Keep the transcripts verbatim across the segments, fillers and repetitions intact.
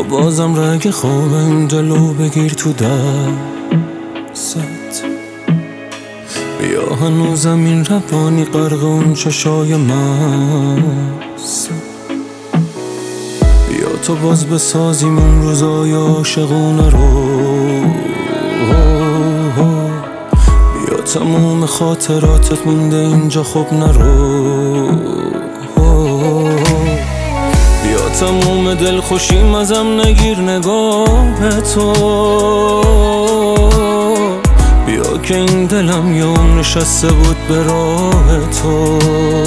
بازم رگ خواب این دلو بگیر تو دست. بیا هنوزم این روانی غرق اون چشای مست. بیا تو باز بسازیم اون روزای عاشقونه رو. بیا تموم خاطراتت مونده اینجا خب نرو. بیا تموم دل خوشیم ازم نگیر نگاه تو. بیا که این دلم یه عمر نشسته بود به راه تو.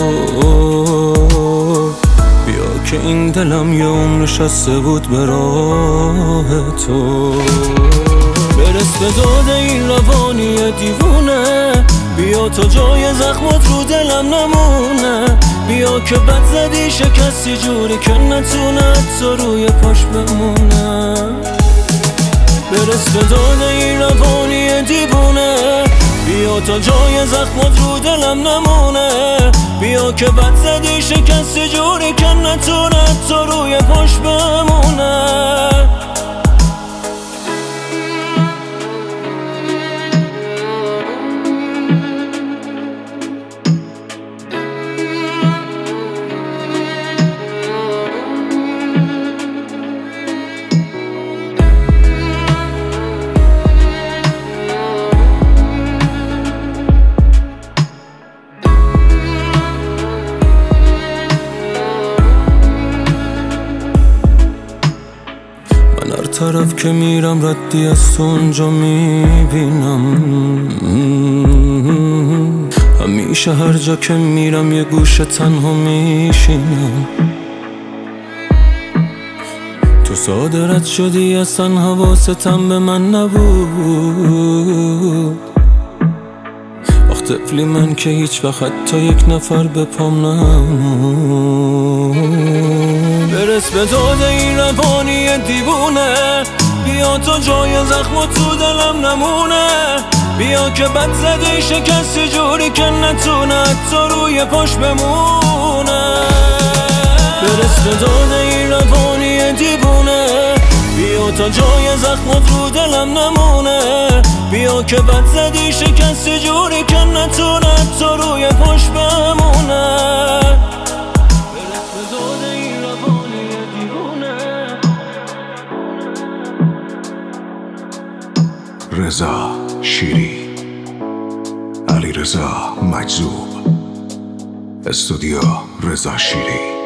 بیا که این دلم یه عمر نشسته بود به راه تو. برس به داد این روانی دیوونه. بیا تا جای زخمات رو دلم نمونه. بیا که بد زدی شکستی جوری که نتونه حتی روی پاش بمونه. برس به داد این روانی دیوونه. بیا تا جای زخمات رو دلم نمونه. بیا که بد زدی شکستی جوری که نتونه حتی روی پاش بمونه. هر طرف که میرم ردی از تو اونجا میبینم. همیشه هر جا که میرم یه گوشه تنها میشینم. تو ساده رد شدی اصلا حواستم به من نبود. وقت طفلی من که هیچ وقت حتی یک نفر به پام نمود. برس به داد این روانی دیوونه. بیا تا جای زخمات تو دلم نمونه. بیا که بد زدی شکستی جوری که نتونه حتی روی پاش بمونه. برس به داد این روانی دیوونه. بیا تا جای زخمات رو دلم نمونه. بیا که بد زدی شکستی جوری که نتونه حتی روی پاش بمونه. برس به داد این روانی دیوونه. رضا شیری، علیرضا مجذوب، استودیو رضا شیری.